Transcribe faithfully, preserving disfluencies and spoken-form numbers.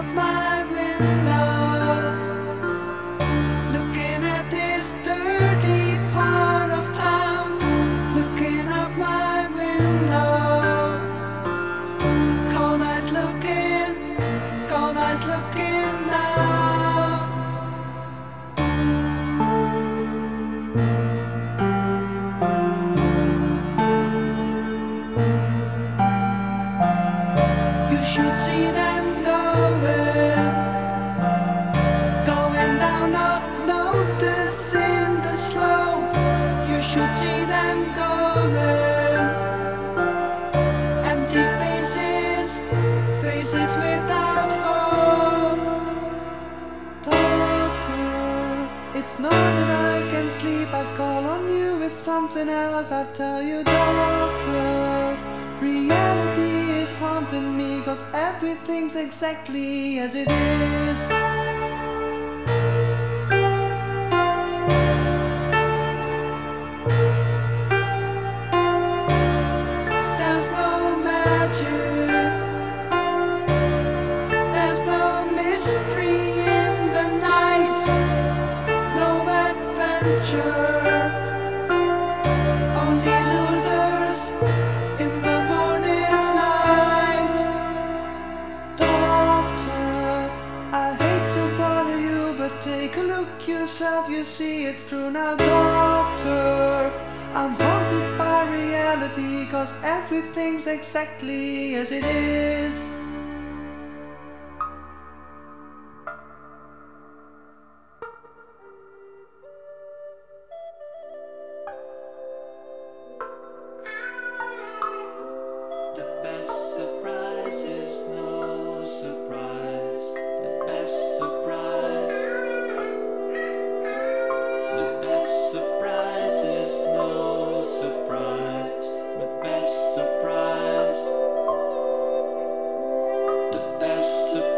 out my window, looking at this dirty part of town, looking out my window. Cold eyes looking, cold eyes looking down. You should see them going, going down, not noticing the slow. You should see them going, empty faces, faces without hope. Doctor, it's not that I can sleep, I call on you, it's something else, I tell you, doctor. Reality is haunting me, cause everything's exactly as it is. There's no magic, there's no mystery in the night, no adventure, only losers in the morning light. Doctor, I hate to bother you, but take a look yourself, you see it's true now. Doctor, I'm haunted by reality, cause everything's exactly as it is. The best surprise is no surprise. The best surprise. The best surprise is no surprise. The best surprise. The best surprise.